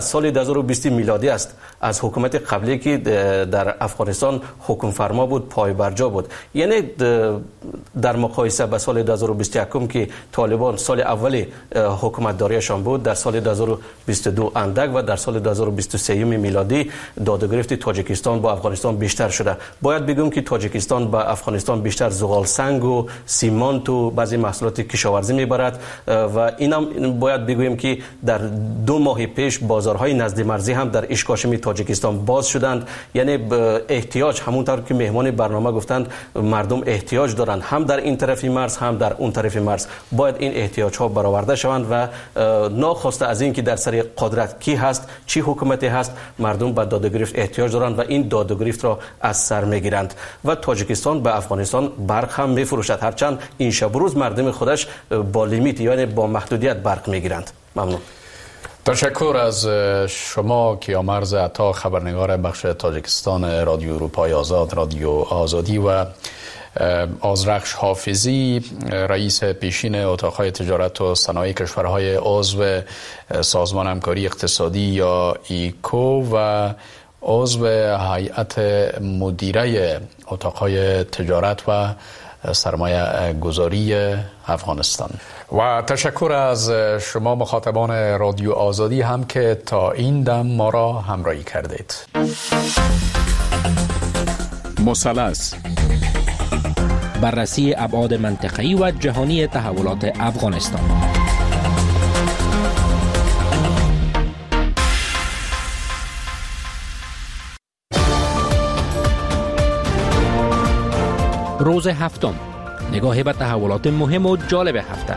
سال 2020 میلادی است از حکومت قبلی که در افغانستان حکم فرما بود پای برجا بود. یعنی در مقایسه با سال 2021 که طالبان سال اولی حکومت داریشان بود، در سال 2022 اندک و در سال 2023 میلادی دادگرفت تاجیکستان با افغانستان بیشتر شده. باید بگم که تاجیکستان با افغانستان بیشتر زغال سنگ و سیمانت و بعضی محصولات کشاورزی میبرد و اینم باید بگویم که در 2 ماه پیش بازارهای نزد مرزی هم در اشکاشمی تاجیکستان باز شدند. یعنی احتیاج، همونطور که مهمان برنامه گفتند، مردم احتیاج دارند هم در این طرف مرز هم در اون طرف مرز. باید این احتیاج ها برآورده شوند و ناخواسته از این که در سر قدرت کی هست، چی حکومتی هست، مردم به دادگرفت احتیاج دارند و این دادگرفت را از سر میگیرند و تاجیکستان به افغانستان برق هم میفروشد، هرچند این شب روز مردم خودش با لیمیت یعنی با محدودیت برق میگیرند. ممنون. تشکر از شما کیامرز عطا، خبرنگار بخش تاجیکستان رادیو اروپای آزاد، رادیو آزادی، و آذرخش حافظی، رئیس پیشین اتاقهای تجارت و صنایع کشورهای عضو سازمان همکاری اقتصادی یا ایکو و عضو هیئت مدیره اتاقهای تجارت و سرمایه گذاری افغانستان. و تشکر از شما مخاطبان رادیو آزادی هم که تا این دم ما را همراهی کردید. مثلث، بررسی ابعاد منطقه‌ای و جهانی تحولات افغانستان. روز هفتم، نگاهی به تحولات مهم و جالب هفته.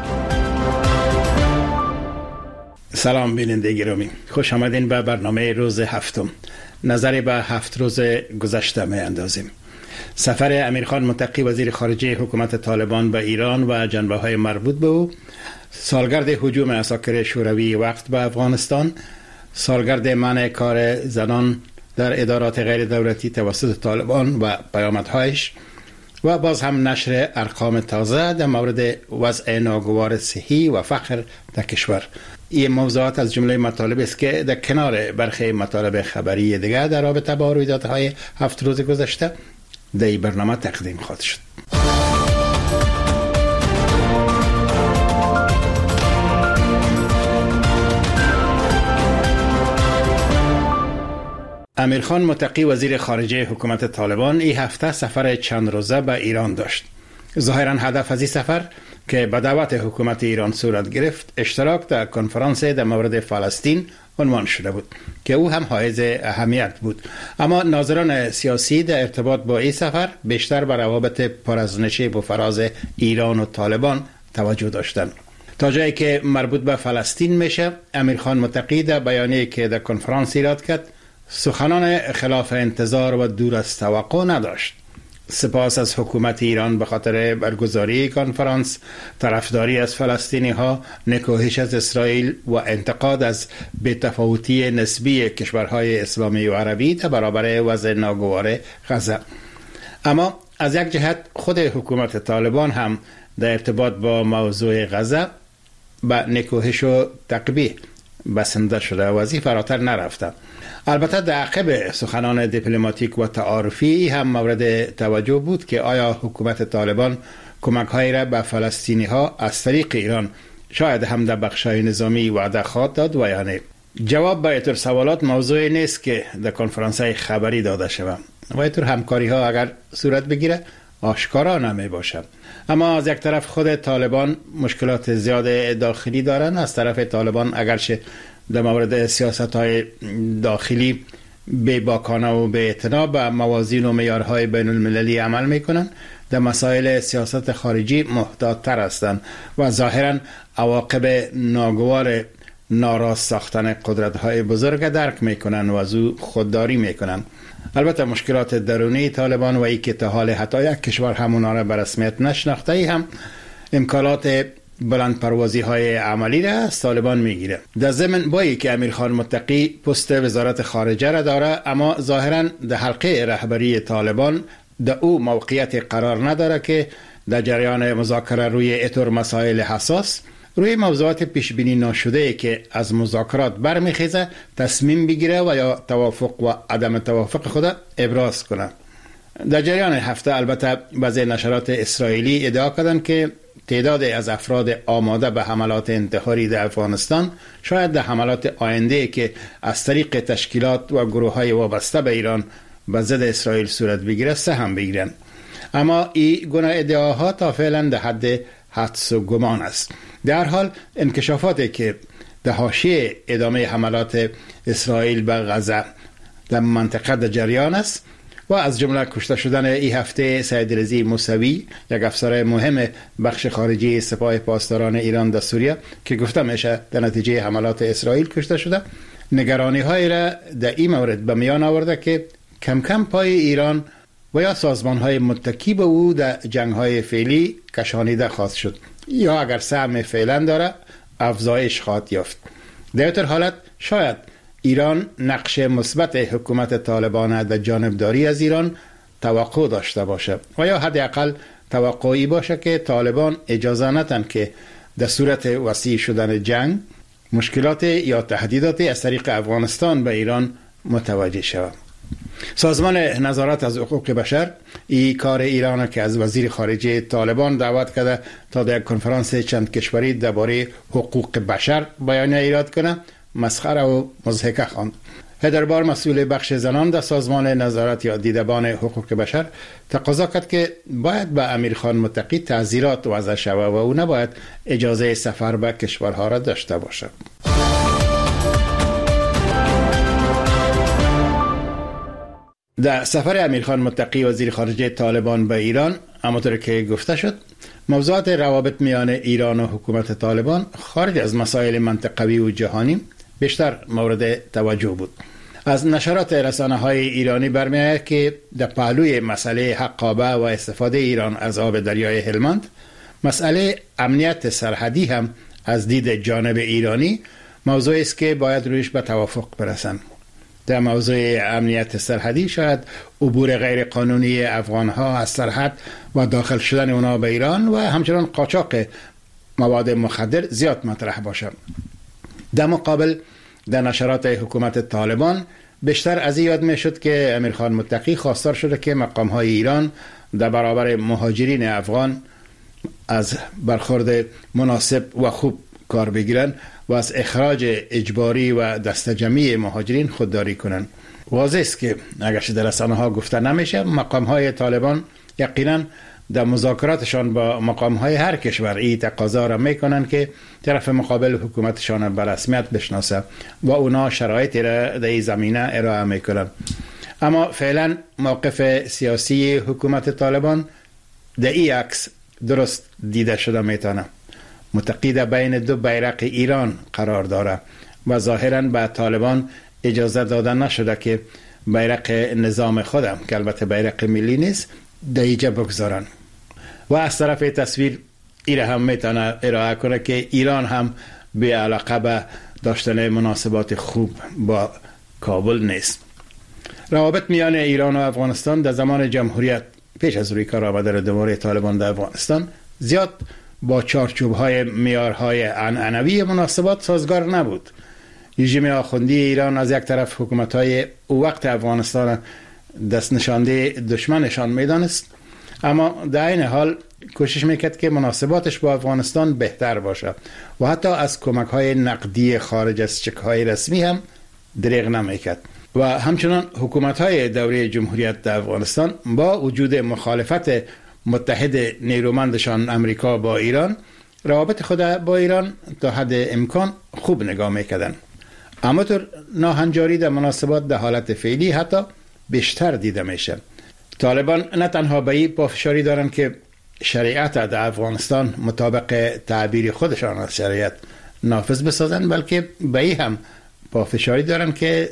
سلام بیننده گرامی، خوش آمدین به برنامه روز هفتم. نظری به 7 روز گذشته می اندازیم. سفر امیرخان متقی وزیر خارجه حکومت طالبان به ایران و جنبه‌های مربوط به او، سالگرد هجوم عساکر شوروی وقت به افغانستان، سالگرد منع کار زنان در ادارات غیر دولتی توسط طالبان و پیامدهایش، و باز هم نشر ارقام تازه در مورد وضع ناگوار صحی و فقر در کشور. این موضوعات از جمله مطالب است که در کنار برخی مطالب خبری دیگر در رابطه با رویدادهای 7 روز گذشته در این برنامه تقدیم خواهد شد. امیرخان متقی وزیر خارجه حکومت طالبان این هفته سفر چند روزه به ایران داشت. ظاهرا هدف از این سفر که به دعوت حکومت ایران صورت گرفت، اشتراک در کنفرانس در مورد فلسطین عنوان شده بود که او هم حائز اهمیت بود. اما ناظران سیاسی در ارتباط با این سفر بیشتر بر روابط پر از نشیب و فراز ایران و طالبان توجه داشتند. تا جایی که مربوط به فلسطین میشه، امیرخان متقی در بیانیه‌ای که در کنفرانس ایراد کرد سخنان خلاف انتظار و دور از توقع نداشت. سپاس از حکومت ایران به خاطر برگزاری کنفرانس، طرفداری از فلسطینی ها، نکوهش از اسرائیل و انتقاد از بی‌تفاوتی نسبی کشورهای اسلامی و عربی در برابر وضع ناگوار غزه. اما از یک جهت خود حکومت طالبان هم در ارتباط با موضوع غزه به نکوهش و تقبیح بسنده شده و از این فراتر نرفته. البته در عقب سخنان دیپلماتیک و تعارفی هم مورد توجه بود که آیا حکومت طالبان کمک‌هایی را به فلسطینی ها از طریق ایران شاید هم در بخش‌های نظامی وعده خواهد داد و یا نه. جواب به اینطور سوالات موضوعی نیست که در کنفرانس‌های خبری داده شود و اینطور همکاری ها اگر صورت بگیره آشکارا نمی باشد. اما از یک طرف خود طالبان مشکلات زیاد داخلی دارند. از طرف طالبان اگرچه در مورد سیاست‌های داخلی بی‌باکانه و بی‌اعتنا به موازین و معیارهای بین المللی عمل می‌کنند، در مسائل سیاست خارجی محتاط‌تر هستند و ظاهراً عواقب ناگوار ناراست ساختن قدرت‌های بزرگ درک می‌کنند و از او خودداری می‌کنند. البته مشکلات درونی طالبان و ای که تا حال حتی یک کشور همونا را به رسمیت نشناخته ای هم امکانات بلند پروازی های عملی را از طالبان میگیره. در ضمن با ای که امیرخان متقی پست وزارت خارجه را داره، اما ظاهرا در حلقه رهبری طالبان در او موقعیت قرار نداره که در جریان مذاکره روی اطور مسائل حساس روی موضوعات پیش بینی ناشده که از مذاکرات برمیخیزه تصمیم بگیره و یا توافق و عدم توافق خود ابراز کنه. در جریان هفته البته بعضی نشرات اسرائیلی ادعا کردند که تعداد از افراد آماده به حملات انتحاری در افغانستان شاید در حملات آینده که از طریق تشکیلات و گروه‌های وابسته به ایران به ضد اسرائیل صورت بگیره سهم بگیرند. اما این گونه ادعاها تا فعلا در حد حدس و گمان است. در حال انکشافاتی که در حاشیه ادامه حملات اسرائیل به غزه در منطقه در جریان است و از جمله کشته شدن این هفته سید رضی موسوی، یک افسر مهم بخش خارجی سپاه پاسداران ایران در سوریه که گفته میشه در نتیجه حملات اسرائیل کشته شده، نگرانی های را در این مورد به میان آورده که کم کم پای ایران و یا سازمان های متکی به او در جنگ های فعلی کشانیده خواهد شد یا اگر سهم فعلا داره افزایش خواهد یافت. در این حالت شاید ایران نقش مثبت حکومت طالبان در جانبداری از ایران توقع داشته باشه و یا حداقل توقعی باشه که طالبان اجازه ندن که در صورت وسیع شدن جنگ مشکلات یا تهدیدات از طریق افغانستان به ایران متوجه شود. سازمان نظارت از حقوق بشر این کار ایران که از وزیر خارجه طالبان دعوت کرده تا در کنفرانس چند کشوری درباره حقوق بشر بیانیه ایراد کنه مسخره و مضحکه خواند. هدربار مسئول بخش زنان در سازمان نظارت یا دیدبان حقوق بشر تقاضا کرد که باید به امیرخان متقی تعزیرات وضع شود و او نباید اجازه سفر به کشورها را داشته باشد. در سفر امیرخان متقی وزیر خارجه طالبان به ایران همانطور که گفته شد موضوعات روابط میان ایران و حکومت طالبان خارج از مسائل منطقوی و جهانی بیشتر مورد توجه بود. از نشرات رسانه‌های ایرانی برمی‌آید که در پهلوی مسئله حقابه و استفاده ایران از آب دریای هلمند مسئله امنیت سرحدی هم از دید جانب ایرانی موضوعی است که باید رویش به توافق برسند. در موضوع امنیت سرحدی شاید عبور غیر قانونی افغانها از سرحد و داخل شدن اونا به ایران و همچنان قاچاق مواد مخدر زیاد مطرح باشد. در مقابل در نشرات حکومت طالبان بیشتر از یاد می شد که امیرخان متقی خواستار شده که مقام‌های ایران در برابر مهاجرین افغان از برخورد مناسب و خوب کار بگیرن و از اخراج اجباری و دستجمعی مهاجرین خودداری کنند. واضح است که اگرچه در رسانه‌ها گفته نمیشه مقام‌های طالبان یقینا در مذاکراتشان با مقام‌های هر کشور این تقاضا را میکنن که طرف مقابل حکومتشان به رسمیت بشناسه و اونا شرایطی را در این زمینه ارائه میکنن. اما فعلا موقف سیاسی حکومت طالبان در این عکس درست دیده شده میتونه. متقی در بین دو بیرق ایران قرار داره و ظاهراً به طالبان اجازه داده نشده که بیرق نظام خودم که البته بیرق ملی نیست در اینجا بگذارن. و از طرف تصویر ایره هم میتونه ارائه کنه که ایران هم به علاقه به داشتن مناسبات خوب با کابل نیست. روابط میان ایران و افغانستان در زمان جمهوریت پیش از روی کار آمده دوره طالبان در افغانستان زیاد با چارچوب‌های معیارهای عنعنوی مناسبات سازگار نبود. رژیم آخوندی ایران از یک طرف حکومت‌های او وقت افغانستان دست نشانده دشمنشان میدانست، اما در این حال کوشش میکرد که مناسباتش با افغانستان بهتر باشه و حتی از کمک‌های نقدی خارج از چک‌های رسمی هم دریغ نمیکرد. و همچنان حکومت‌های دوره جمهوریت در افغانستان با وجود مخالفت متحد نیرومندشان امریکا با ایران روابط خود با ایران تا حد امکان خوب نگاه میکردن. اما طور ناهنجاری در مناسبات در حالت فعلی حتی بیشتر دیده میشه. طالبان نه تنها به این پافشاری دارن که شریعت در افغانستان مطابق تعبیر خودشان از شریعت نافذ بسازن، بلکه به این هم پافشاری دارن که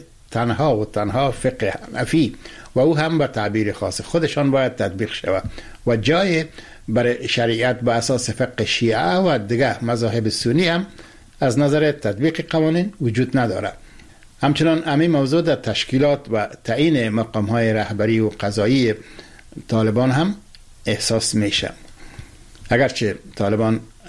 تنها فقه حنفی و او هم به تعبیر خاص خودشان باید تطبیق شود و جای برای شریعت به اساس فقه شیعه و دیگه مذاهب سنی هم از نظر تطبیق قوانین وجود نداره. همچنان همین موضوع در تشکیلات و تعیین مقام‌های رهبری و قضایی طالبان هم احساس میشه. اگرچه طالبان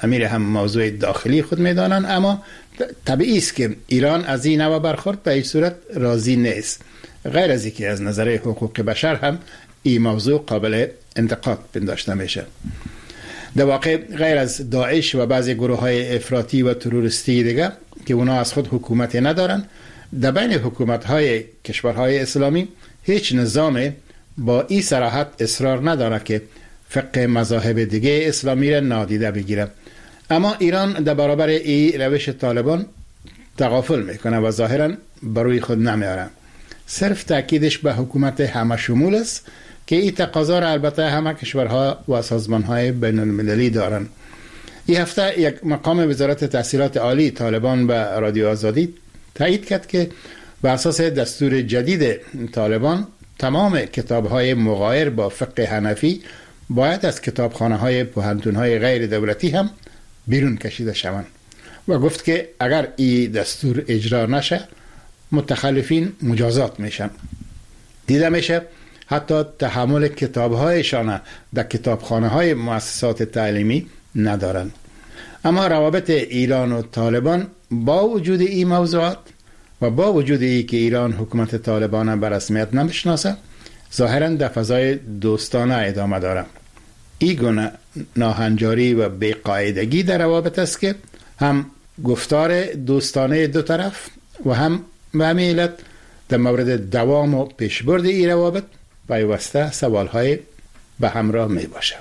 امیر هم موضوع داخلی خود میدانند، اما طبیعی است که ایران از این نوع برخورد به هیچ صورت راضی نیست. غیر از اینکه از نظر حقوق بشر هم این موضوع قابل انتقاد پنداشته میشه. در واقع غیر از داعش و بعضی گروه های افراطی و تروریستی دیگه که اونا از خود حکومتی ندارن، در بین حکومت های کشورهای اسلامی هیچ نظام با این صراحت اصرار نداره که فقه مذاهب دیگه اسلامی را نادیده بگیره. اما ایران در برابر این روش طالبان تغافل میکنه و ظاهرا بروی خود نمیاره. صرف تاکیدش به حکومت همه شمول است که این تقاضا را البته همه کشورها و سازمانهای بین المللی دارن. این هفته یک مقام وزارت تحصیلات عالی طالبان به رادیو آزادی تایید کرد که بر اساس دستور جدید طالبان تمام کتاب‌های مغایر با فقه حنفی باید از کتابخانه‌های پوهنتون‌های غیر دولتی هم بیرون کشیده شوند و گفت که اگر این دستور اجرا نشه متخلفین مجازات میشن. دیده میشه حتی تحمل کتاب‌هایشان در کتابخانه‌های مؤسسات تعلیمی ندارن. اما روابط ایران و طالبان با وجود این موضوعات و با وجود ای که ایران حکومت طالبان به رسمیت نمیشناسه، ظاهرا در فضای دوستانه ادامه داره. این گونه ناهنجاری و بی‌قاعدگی در روابط است که هم گفتار دوستانه دو طرف و هم به همین علت در مورد دوام و پیشبرد این روابط پیوسته سوالهای به همراه می باشه.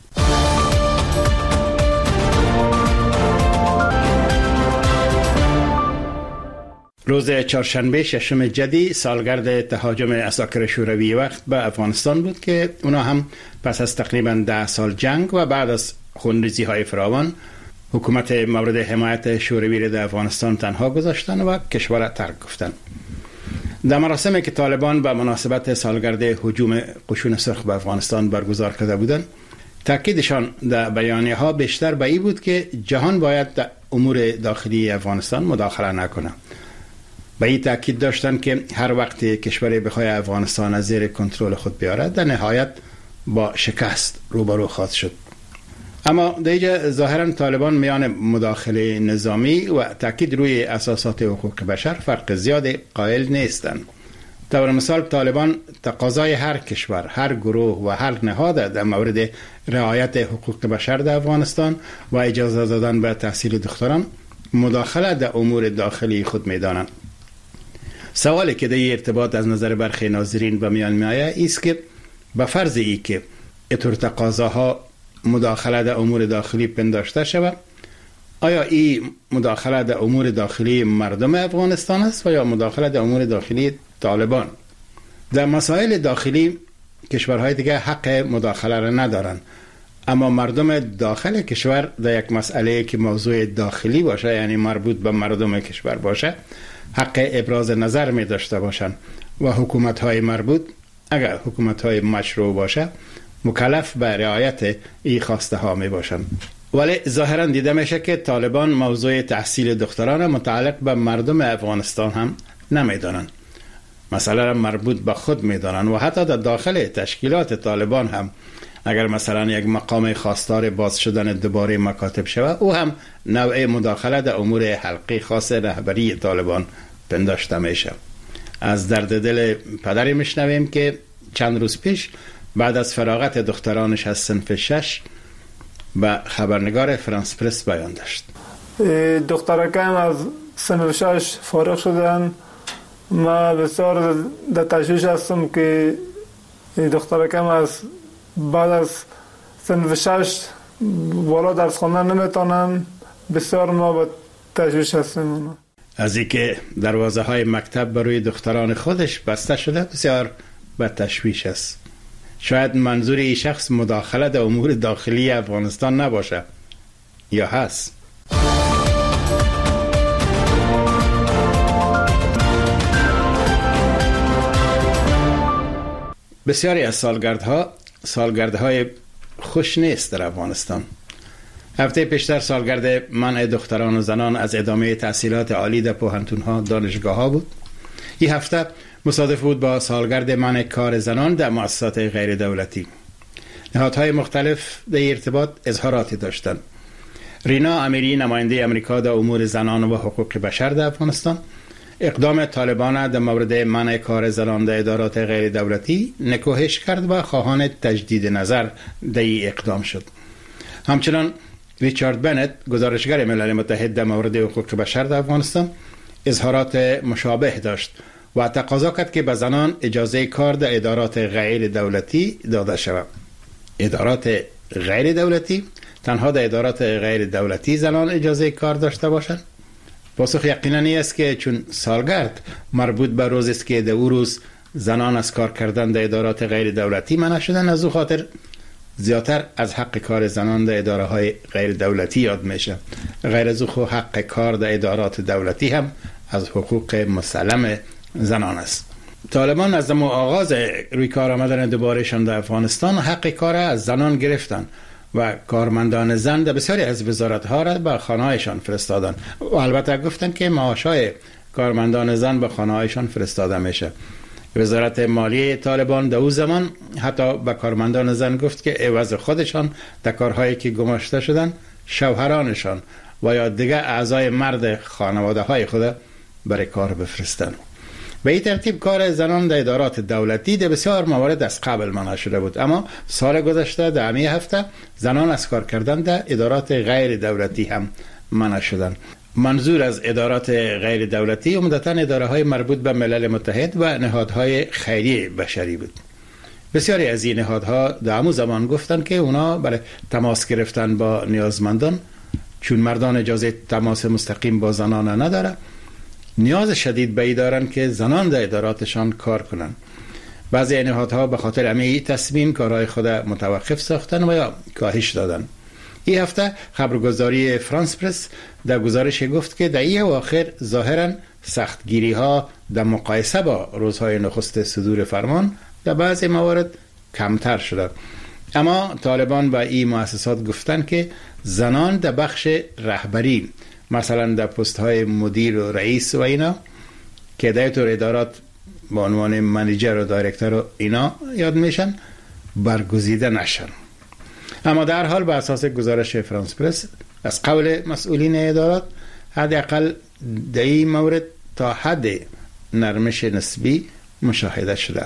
روز چهارشنبه ششم جدی سالگرد تهاجم عساکر شوروی وقت به افغانستان بود که اونا هم پس از تقریبا 10 سال جنگ و بعد از خونریزی های فراوان حکومت مورد حمایت شوروی را در افغانستان تنها گذاشتن و کشور را ترک گفتن. در مراسمی که طالبان به مناسبت سالگرد هجوم قشون سرخ به افغانستان برگزار کرده بودند، تاکیدشان در بیانیه ها بیشتر به این بود که جهان باید در امور داخلی افغانستان مداخله نکنه. به این تاکید داشتن که هر وقت کشوری بخواد افغانستان از زیر کنترل خود بیاره در نهایت با شکست روبرو خواهد شد. اما در اینجا ظاهرا طالبان میان مداخله نظامی و تاکید روی اساسات حقوق بشر فرق زیاد قائل نیستند. طور مثال طالبان تقاضای هر کشور، هر گروه و هر نهاد در مورد رعایت حقوق بشر در افغانستان و اجازه دادن به تحصیل دختران مداخله در امور داخلی خود میدانند. سوالی که در ارتباط از نظر برخی ناظرین به میان میآید است که به فرض ای که اینطور تقاضاها مداخله در امور داخلی پنداشته شود، آیا این مداخله در امور داخلی مردم افغانستان است و یا مداخله در امور داخلی طالبان؟ در مسائل داخلی کشورهای دیگه حق مداخله را ندارند، اما مردم داخل کشور در یک مسئله که موضوع داخلی باشه، یعنی مربوط به مردم کشور باشه، حق ابراز نظر می داشته باشند و حکومت‌های مربوط اگر حکومت‌های مشروع باشه مکلف به رعایت این خواسته ها می باشند. ولی ظاهرا دیده میشه که طالبان موضوع تحصیل دختران متعلق به مردم افغانستان هم نمیدانند. مسئله را مربوط به خود میدانند و حتی در داخل تشکیلات طالبان هم اگر مثلا یک مقام خواستار باز شدن دوباره مکاتب شود، او هم نوع مداخله در امور حلقه خاص رهبری طالبان پنداشته میشه. از درد دل پدری میشنویم که چند روز پیش بعد از فراغت دخترانش از صنف 6 به خبرنگار فرانس پرس بیان داشت. دخترکم از صنف 6 فارغ شدن. من بسیار در تشویش هستم که دخترکم از بعد از صنف 6 بالا درس خواندن نمیتونن. بسیار ما به تشویش هستیم. از اینکه دروازه های مکتب برای دختران خودش بسته شده بسیار به تشویش است. شاید منظور این شخص مداخله در امور داخلی افغانستان نباشه، یا هست؟ بسیاری از سالگردهای خوش نیست در افغانستان. هفته پیشتر سالگرد منع دختران و زنان از ادامه تحصیلات عالی در پوهنتون‌ها، دانشگاه‌ها بود. این هفته مصادف بود با سالگرد منع کار زنان در مؤسسات غیر دولتی. نهادهای مختلف در ارتباط اظهاراتی داشتند. رینا امیری نماینده امریکا در امور زنان و حقوق بشر در افغانستان اقدام طالبان در مورد منع کار زنان در ادارات غیر دولتی نکوهش کرد و خواهان تجدید نظر در این اقدام شد. همچنان ریچارد بنت گزارشگر ملل متحد در مورد حقوق بشر در افغانستان اظهارات مشابه داشت و تقاضا کرد که به زنان اجازه کار در ادارات غیر دولتی داده شود. ادارات غیر دولتی؟ تنها در ادارات غیر دولتی زنان اجازه کار داشته باشند؟ پاسخ یقینا این است که چون سالگرد مربوط به روزی است که در او روز زنان از کار کردن در ادارات غیر دولتی منع شدن، از او خاطر زیادتر از حق کار زنان در اداره های غیر دولتی یاد میشه. غیر از او حق کار در ادارات دولتی هم از حقوق مسلم زنان است. طالبان از آغاز روی کار آمدن دوبارهشان در افغانستان حق کار از زنان گرفتن و کارمندان زن در بسیاری از وزارت‌ها را به خانه‌هایشان فرستادن و البته گفتن که معاش‌های کارمندان زن به خانه‌هایشان فرستاده میشه. وزارت مالی طالبان در اون زمان حتی به کارمندان زن گفت که عوض خودشان در کارهایی که گماشته شدن شوهرانشان و یا دیگر اعضای مرد خانواده های خود برای کار بفرستن. به این ترتیب کار زنان در ادارات دولتی در بسیار موارد از قبل منع شده بود، اما سال گذشته در همین هفته زنان از کار کردن در ادارات غیر دولتی هم منع شدند. منظور از ادارات غیر دولتی عمدتاً اداره های مربوط به ملل متحد و نهادهای خیریه بشری بود. بسیاری از این نهادها در همون زمان گفتند که اونا برای تماس گرفتن با نیازمندان، چون مردان اجازه تماس مستقیم با زنان نداره، نیاز شدید به این دارند که زنان در اداراتشان کار کنند. بعضی نهادها به خاطر همین تصمیم کارهای خود متوقف ساختن و یا کاهش دادن. این هفته خبرگزاری فرانس پرس در گزارش گفت که در این اواخر ظاهرا سختگیری ها در مقایسه با روزهای نخست صدور فرمان در بعضی موارد کمتر شده، اما طالبان با این مؤسسات گفتن که زنان در بخش رهبری، مثلا در پست های مدیر و رئیس و اینا که در طور ادارات با عنوان منیجر و دایرکتور و اینا یاد میشن، برگزیده نشن. اما در حال به اساس گزارش فرانس پرس از قول مسئولین ادارات حداقل در این مورد تا حد نرمش نسبی مشاهده شده.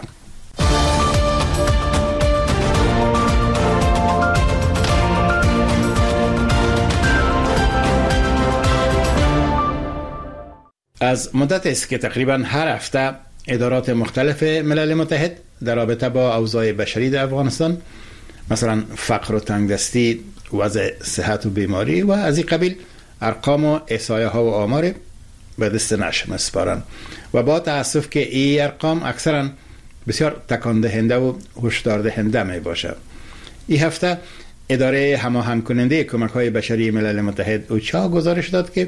از مدت است که تقریبا هر هفته ادارات مختلف ملل متحد در رابطه با اوضاع بشری در افغانستان، مثلا فقر و تنگدستی، وضع صحت و بیماری و از این قبیل ارقام و احصایه ها و آمار به دست نشر می‌سپارند و با تأسف که این ارقام اکثرا بسیار تکان دهنده و هشدار دهنده می باشه. این هفته اداره هماهنگ کننده کمک‌های بشری ملل متحد اوچا گزارش داد که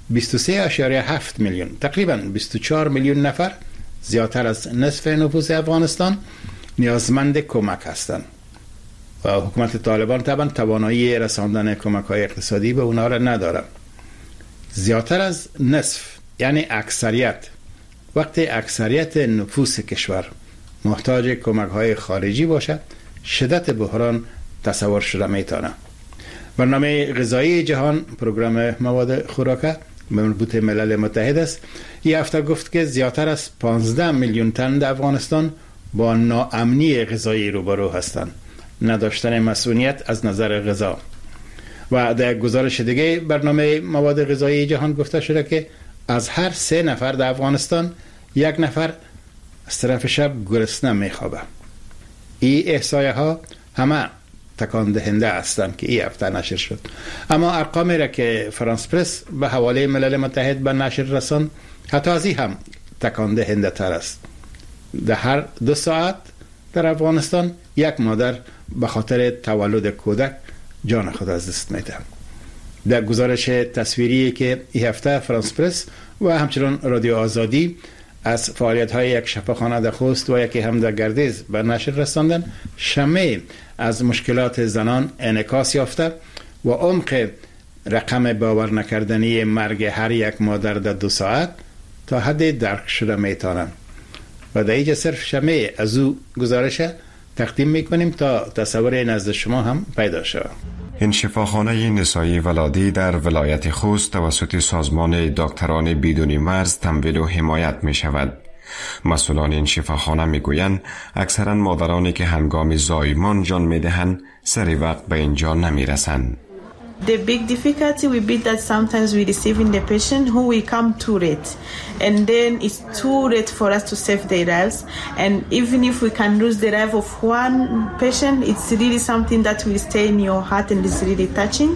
23.7 میلیون، تقریبا 24 میلیون نفر، زیادتر از نصف نفوس افغانستان نیازمند کمک هستند و حکومت طالبان طبعا توانایی رساندن کمک‌های اقتصادی به اونها را نداره. زیادتر از نصف یعنی اکثریت. وقتی اکثریت نفوس کشور محتاج کمک‌های خارجی باشه، شدت بحران تصور شده میتونه. برنامه غذایی جهان، پروگرام مواد خوراکه مربوط ملل متحد است، این هفته گفت که زیادتر از 15 میلیون تن در افغانستان با ناامنی غذایی روبرو هستند، نداشتن مسئولیت از نظر غذا. و در گزارش دیگه برنامه مواد غذایی جهان گفته شده که از هر 3 نفر در افغانستان 1 نفر از طرف شب گرسنه میخوابه. این احصایه ها همه تکان دهنده هستند که این هفته نشر شد، اما ارقامی را که فرانس پرس به حواله ملل متحد به نشر رساند حتی از این هم تکان دهنده تر است. در هر 2 ساعت در افغانستان 1 مادر به خاطر تولد کودک جان خود از دست میده. در گزارش تصویری که این هفته فرانس پرس و همچنین رادیو آزادی از فعالیت‌های یک شفاخانه در خوست و یکی هم در گردیز به نشر رساندن، شمه از مشکلات زنان انعکاس یافته و عمق رقم باور نکردنی مرگ هر 1 مادر در 2 ساعت تا حد درک شده میتونه. و در اینجا صرف شمه از او گزارش تقدیم میکنیم تا تصور نزد شما هم پیدا شود. این شفاخانه نسایی ولادی در ولایت خوست توسط سازمان دکتران بدون مرز تمویل و حمایت می شود. مسئولان این شفاخانه می گویند اکثرا مادرانی که هنگام زایمان جان می دهند سری وقت به اینجا نمی رسند. The big difficulty will be that sometimes we receiving the patient who will come too late, and then it's too late for us to save their lives. And even if we can lose the life of one patient, it's really something that will stay in your heart and is really touching.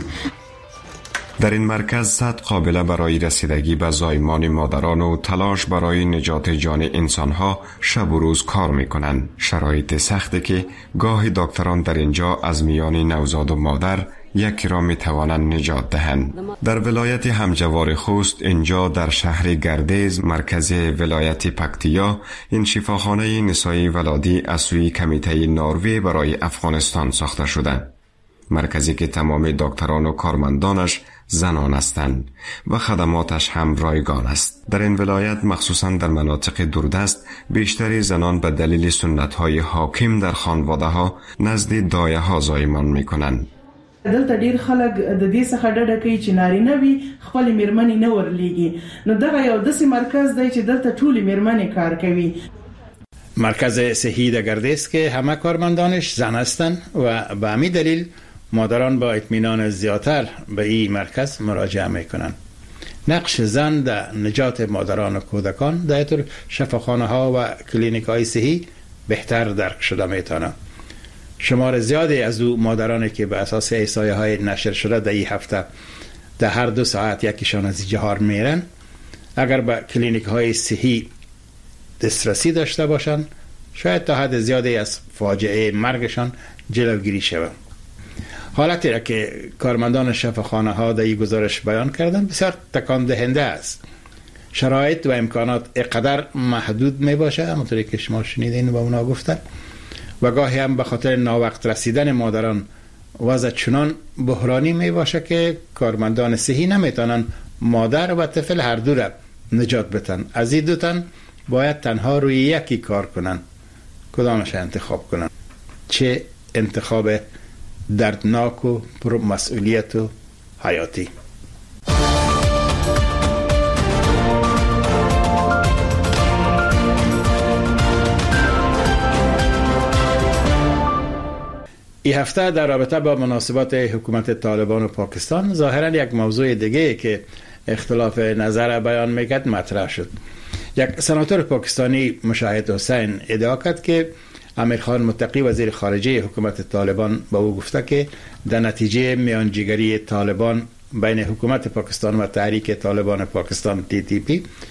در این مرکز 100 قابله برای رسیدگی به زایمان مادران و تلاش برای نجات جان انسانها شب و روز کار میکنند. شرایط سختی که گاه دکتران در اینجا از میان نوزاد و مادر یکی را می توانند نجات دهند. در ولایت همجوار خوست، اینجا در شهر گردیز مرکز ولایت پکتیا، این شفاخانه نسایی ولادی از سوی کمیته نروژ برای افغانستان ساخته شده. مرکزی که تمام دکتران و کارمندانش زنان هستند و خدماتش هم رایگان است. در این ولایت مخصوصا در مناطق دوردست بیشتری زنان به دلیل سنت‌های حاکم در خانواده‌ها نزد دایه‌ها زایمان می‌کنند. دلته ډیر خلک د دې څخه ډډه کوي چې نارینه وي خپل میرمنې نه ورلیږي. نو دغه یو داسې مرکز دی چې دلته ټولې میرمنې کار کوي. مرکز صحی در گردیز که همه کارمندانش زن هستند و به همین دلیل مادران با اطمینان زیادتر به این مرکز مراجعه میکنند. نقش زن در نجات مادران و کودکان در طور شفاخانه ها و کلینیک های صحی بهتر درک شده میتونه. شمار زیادی از او مادرانی که به اساس احصایه های نشر شده در این هفته در هر 2 ساعت یکیشان از جهار میرن، اگر به کلینیک های صحی دسترسی داشته باشند شاید تا حد زیادی از فاجعه مرگشان جلوگیری شود. حالتی را که کارمندان شفاخانه ها در این گزارش بیان کردن بسیار تکان دهنده است. شرایط و امکانات اقدر محدود می باشه، همونطوری که شما شنیدین و اونا گفتن، و گاهی هم به خاطر ناوقت رسیدن مادران وضع چنان بحرانی می باشه که کارمندان صحی نمیتونن مادر و طفل هر دو را نجات بدن. از این 2 تن باید تنها روی یکی کار کنن. کدامش انتخاب کنن؟ چه انتخاب دردناک و پر مسئولیت و حیاتی. این هفته در رابطه با مناسبات حکومت طالبان و پاکستان ظاهرا یک موضوع دیگه که اختلاف نظر بیان میکرد مطرح شد. یک سناتور پاکستانی مشاهد حسین ادعا کرد که امیرخان متقی وزیر خارجه حکومت طالبان با او گفته که در نتیجه میانجیگری طالبان بین حکومت پاکستان و تحریک طالبان پاکستان TTP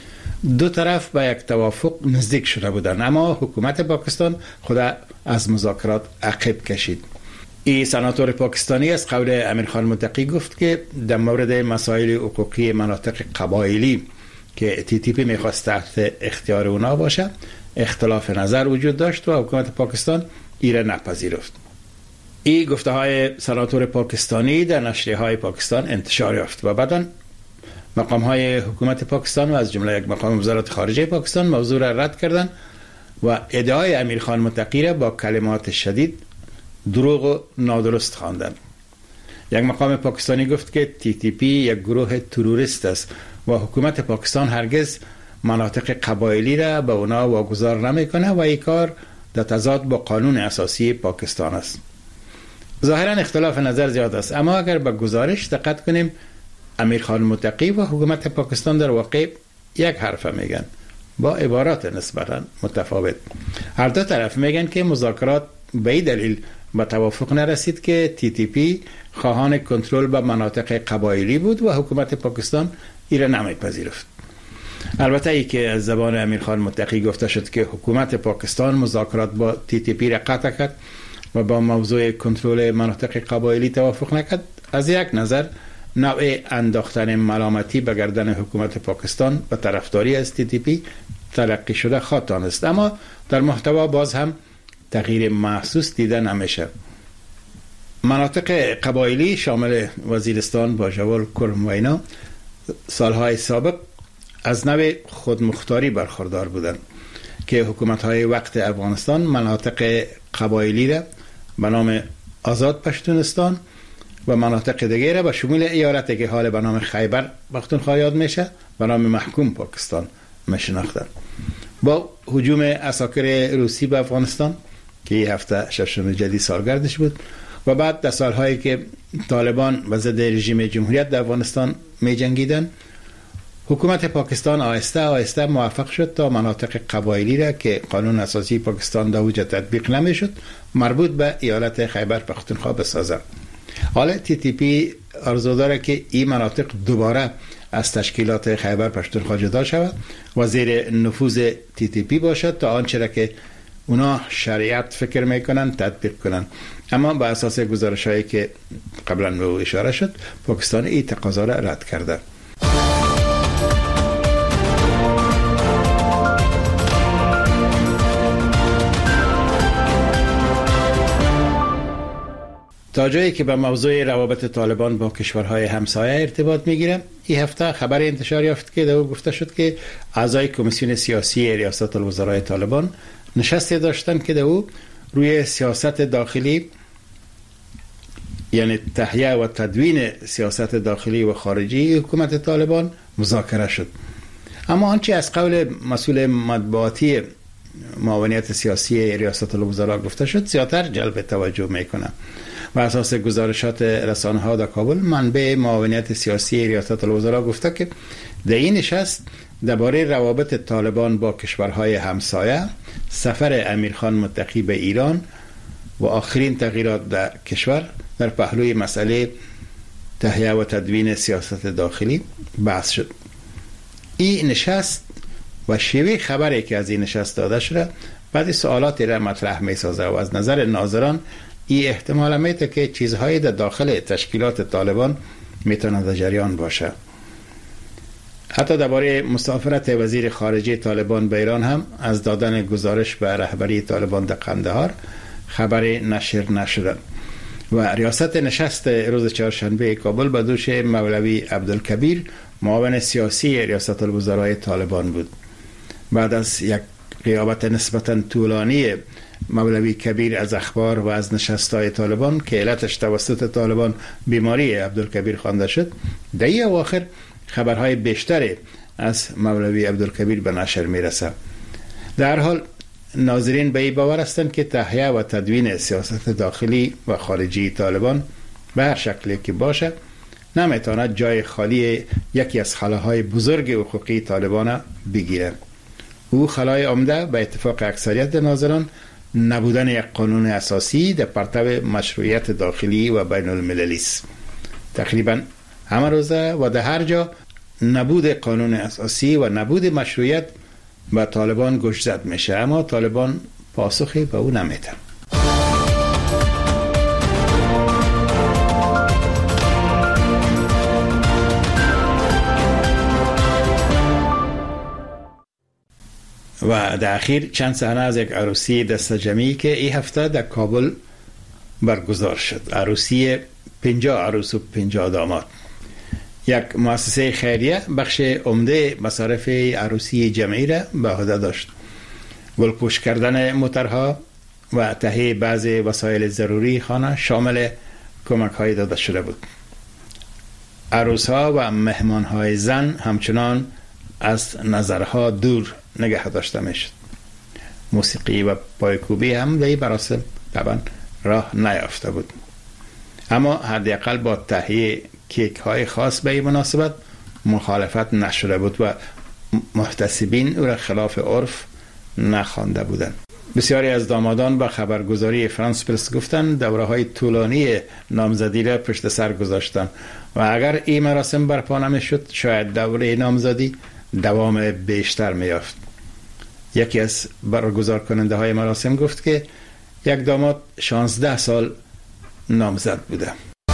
2 طرف به یک توافق نزدیک شده بودند، اما حکومت پاکستان خود از مذاکرات عقب کشید. این سناتور پاکستانی از قول امیرخان متقی گفت که در مورد مسائل حقوقی مناطق قبایلی که TTP میخواست تحت اختیار اونا باشه اختلاف نظر وجود داشت و حکومت پاکستان ایره نپذیرفت. این گفته های سناتور پاکستانی در نشریه های پاکستان انتشار یافت و بعداً مقام های حکومت پاکستان و از جمله یک مقام وزارت خارجه پاکستان موضوع را رد کردند و ادعای امیرخان متقی را با کلمات شدید دروغ و نادرست خواندند. یک مقام پاکستانی گفت که TTP یک گروه تروریست است و حکومت پاکستان هرگز مناطق قبایلی را به اونا واگذار نمیکنه و این کار در تضاد با قانون اساسی پاکستان است. ظاهرا اختلاف نظر زیاد است، اما اگر به گزارش دقت کنیم امیرخان متقی و حکومت پاکستان در واقع یک حرف میگن با عبارات نسبتا متفاوت. هر 2 طرف میگن که مذاکرات به این دلیل به توافق نرسید که TTP خواهان کنترل به مناطق قبایلی بود و حکومت پاکستان ایره نمیپذیرفت. البته ای که از زبان امیرخان متقی گفته شد که حکومت پاکستان مذاکرات با TTP را قطع کرد و با موضوع کنترل مناطق قبایلی توافق نکرد، از یک نظر نوع انداختن ملامتی به گردن حکومت پاکستان و طرفداری از TTP تلقی شده خواهد است، اما در محتوا باز هم تغییر محسوس دیده نمیشه. مناطق قبایلی شامل وزیرستان، باجوال، کرم و اینا سالهای سابق از نوع خودمختاری برخوردار بودند که حکومت‌های وقت افغانستان مناطق قبایلی را به نام آزاد پشتونستان و مناطق دیگه به شمول ایالتی که حال به نام خیبر پختونخوا یاد میشه به نام محکوم پاکستان میشناختن. با هجوم عساکر روسی به افغانستان که این هفته ششم جدید سالگردش بود و بعد در سالهایی که طالبان و ضد رژیم جمهوریت در افغانستان می جنگیدن، حکومت پاکستان آهسته آهسته موفق شد تا مناطق قبایلی را که قانون اساسی پاکستان در اوج تطبیق نمیشد مربوط به ایالت خیبر پختونخوا بسازد. حالا TTP آرزو داره که این مناطق دوباره از تشکیلات خیبر پختونخوا جدا شود و زیر نفوذ TTP باشد تا آنچه را که اونا شریعت فکر میکنن تطبیق کنن. اما به اساس گزارش‌هایی که قبلا به او اشاره شد، پاکستان این تقاضا را رد کرده. تا جایی که به موضوع روابط طالبان با کشورهای همسایه ارتباط میگیره، این هفته خبر انتشار یافت که در او گفته شد که اعضای کمیسیون سیاسی ریاست الوزرای طالبان نشستی داشتن که در او روی سیاست داخلی، یعنی تهیه و تدوین سیاست داخلی و خارجی حکومت طالبان مذاکره شد. اما آنچه از قول مسئول مطبوعاتی معاونیت سیاسی ریاست الوزرا گفته شد زیادتر جلب توجه میکنه. و اساس گزارشات رسانه ها در کابل، منبع معاونیت سیاسی ریاست الوزرا گفته که در این نشست درباره روابط طالبان با کشورهای همسایه، سفر امیرخان متقی به ایران و آخرین تغییرات در کشور در پهلوی مسئله تهیه و تدوین سیاست داخلی بحث شد. این نشست و شیوه خبری که از این نشست داده شده بعد سوالاتی را مطرح می سازه و از نظر ناظران این احتمال میده که چیزهایی در داخل تشکیلات طالبان میتونه در جریان باشه. حتی درباره مسافرت وزیر خارجه طالبان به ایران هم از دادن گزارش به رهبری طالبان در قندهار خبری نشر نشده و ریاست نشست روز چهارشنبه کابل به دوش مولوی عبدالکبیر، معاون سیاسی ریاست الوزرای طالبان بود. بعد از یک غیابت نسبتا طولانی مولوی کبیر از اخبار و از نشست‌های طالبان که علتش توسط طالبان بیماری عبدالکبیر خوانده شد، در این اواخر خبرهای بیشتری از مولوی عبدالکبیر به نشر میرسه. در حال ناظرین به این باور هستند که تهیه و تدوین سیاست داخلی و خارجی طالبان به هر شکلی که باشه نمیتواند جای خالی یکی از خلاهای بزرگ حقوقی طالبان بگیره. او خلای عمده به اتفاق اکثریت ناظران نبودن یک قانون اساسی در پرتو مشروعیت داخلی و بین المللی است. تقریبا همه روزه و در هر جا نبود قانون اساسی و نبود مشروعیت به طالبان گوشزد میشه، اما طالبان پاسخی به او نمیدن. و در اخیر چند صحنه از یک عروسی دست جمعی که این هفته در کابل برگزار شد. عروسی 50 عروس و 50 داماد. یک مؤسسه خیریه بخش عمده مصارف عروسی جمعی را به عهده داشت. گلپوش کردن موترها و تهیه بعض وسایل ضروری خانه شامل کمک های داده شده بود. عروسها و مهمان های زن همچنان از نظرها دور نگه داشته میشد. موسیقی و پایکوبی هم در این مراسم طبعا راه نیافته بود، اما حداقل با تهیه کیک های خاص به این مناسبت مخالفت نشده بود و محتسبین او را خلاف عرف نخوانده بودند. بسیاری از دامادان با خبرگزاری فرانس پرس گفتند دوره های طولانی نامزدی را پشت سر گذاشتند و اگر این مراسم برپا نمیشد شاید دوره نامزدی دوام بیشتر میافت. یکی از برگزار کننده های مراسم گفت که یک داماد 16 سال نامزد بوده.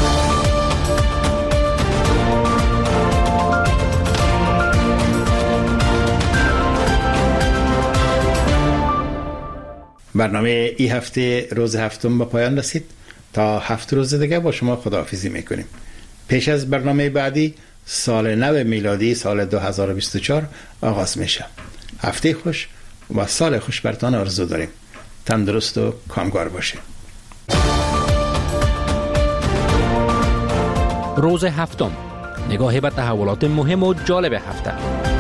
برنامه این هفته روز هفتم به پایان رسید. تا 7 روز دیگه با شما خداحافظی میکنیم. پیش از برنامه بعدی سال نو میلادی سال 2024 آغاز میشه. هفته خوش و سال خوش برتان آرزو داریم. تندرست و کامگار باشید. روز هفتم، نگاهی به تحولات مهم و جالب هفته.